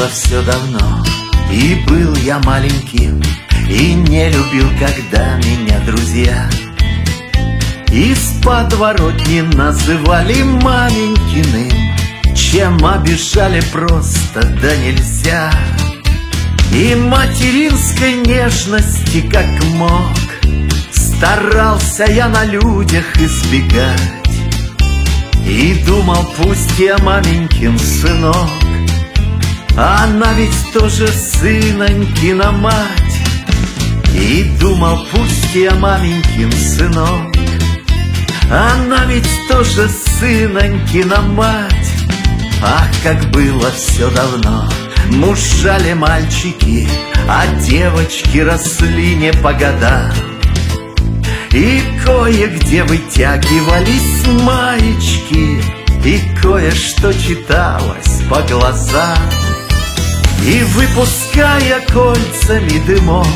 было все давно, и был я маленьким, и не любил, когда меня друзья из подворотни называли маменькиным, чем обижали просто да нельзя. И материнской нежности как мог старался я на людях избегать. И думал, пусть я маменькин сынок, она ведь тоже сынонькина мать. И думал, пусть я маменькин сынок, она ведь тоже сынонькина мать. Ах, как было все давно, мужали мальчики, а девочки росли не по годам. И кое-где вытягивались маечки, и кое-что читалось по глазам. И выпуская кольцами дымок,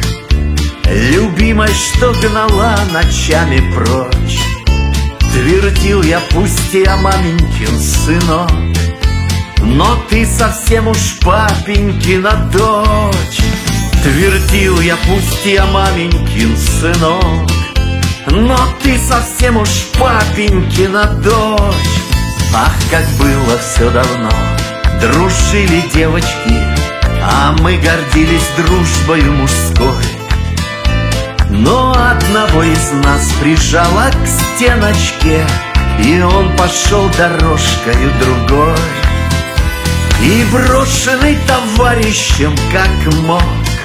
любимой, что гнала ночами прочь, твердил я, пусть я маменькин сынок, но ты совсем уж папенькина дочь. Твердил я, пусть я маменькин сынок, но ты совсем уж папенькина дочь. Ах, как было все давно, дружили девочки, а мы гордились дружбою мужской. Но одного из нас прижало к стеночке, и он пошел дорожкою другой. И брошенный товарищем как мог,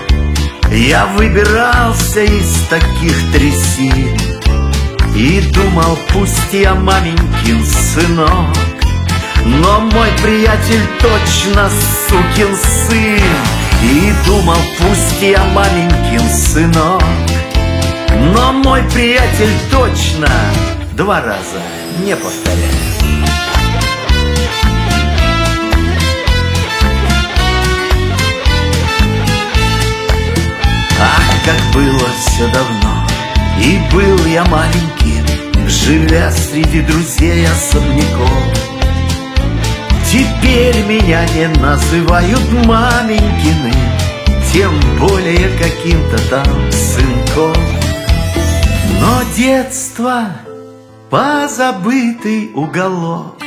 я выбирался из таких трясин. И думал, пусть я маменькин сынок, но мой приятель точно сукин сын. И думал, пусть я маменькин сынок, но мой приятель точно два раза не повторяет. Ах, как было все давно, и был я маленьким, живя среди друзей особняком. Теперь меня не называют маменькиным, тем более каким-то там сынком. Но детство — позабытый уголок,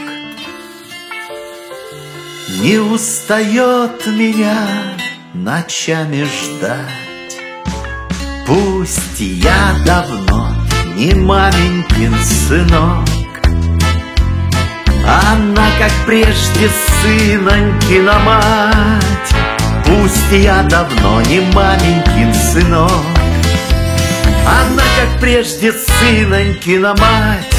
не устает меня ночами ждать. Пусть я давно не маменькин сынок, она, как прежде, сынонькина мать. Пусть я давно не маменькин сынок, она, как прежде, сынонькина мать.